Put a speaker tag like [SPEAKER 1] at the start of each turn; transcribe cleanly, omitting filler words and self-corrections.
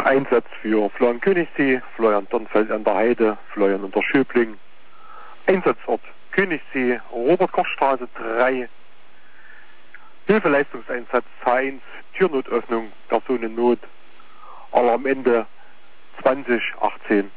[SPEAKER 1] Einsatz für Florian Königssee, Florian Dornfeld an der Heide, Florian unter Schöbling. Einsatzort Königssee, Robert-Koch-Straße 3. Hilfeleistungseinsatz H1, Türnotöffnung, Personennot. Alarmende 2018.